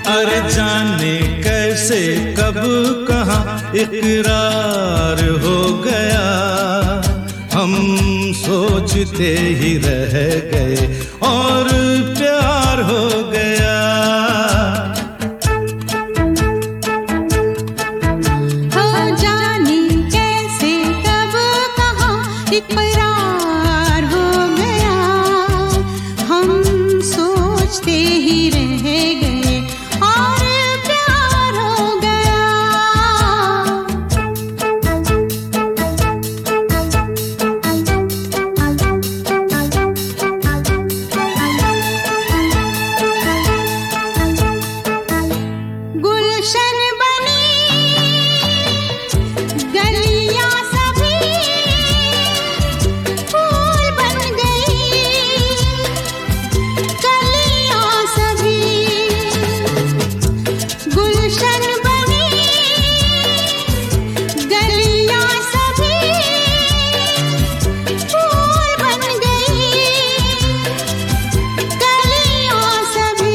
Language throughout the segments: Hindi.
अरे जाने कैसे कब कहाँ इकरार हो गया, हम सोचते ही रह गए और प्यार हो गया। हो जाने कैसे कब कहाँ इकरार हो गया, हम सोचते ही रह गए और प्यार हो गया। गुलशन बनी गलियां सभी फूल बन गई, कलियां सभी गुलशन बनी गलियां सभी फूल बन गई, कलियां सभी।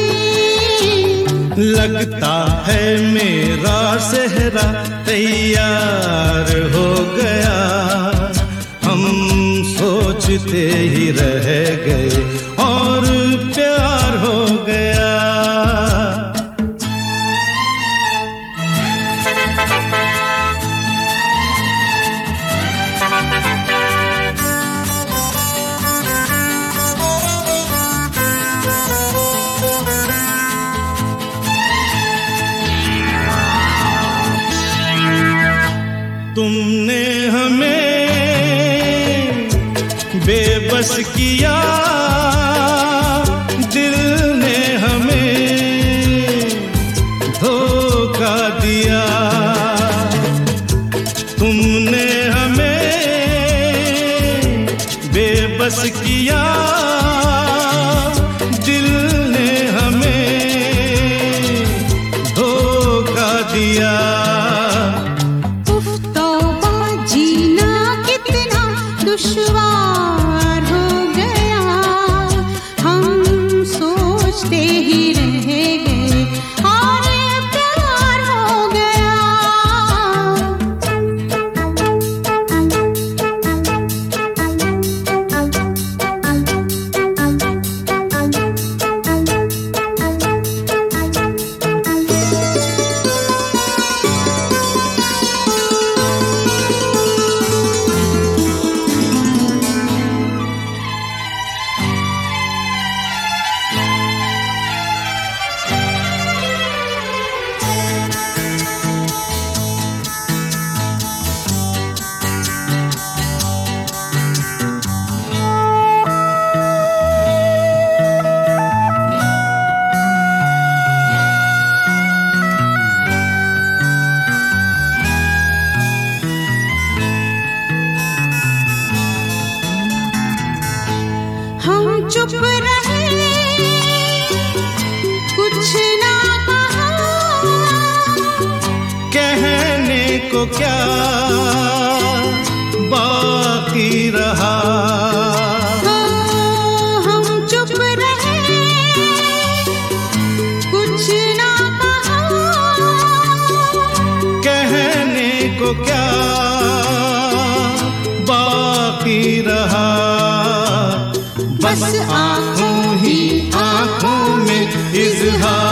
लगता है मेरा सेहरा तैयार हो गया, हम सोचते ही रह गए और प्यार हो गया। तुमने हमें बेबस किया, दिल ने हमें धोखा दिया। तुमने हमें बेबस किया, दिल ने हमें धोखा दिया। दुश्वार हो गया, हम सोचते ही रह गए और प्यार हो गया। हम चुप रहे, कुछ ना कहा, कहने को क्या बाकी रहा। हम चुप रहे, कुछ ना कहा, कहने को क्या बाकी रहा। बस आँखों ही आँखों में इज़हार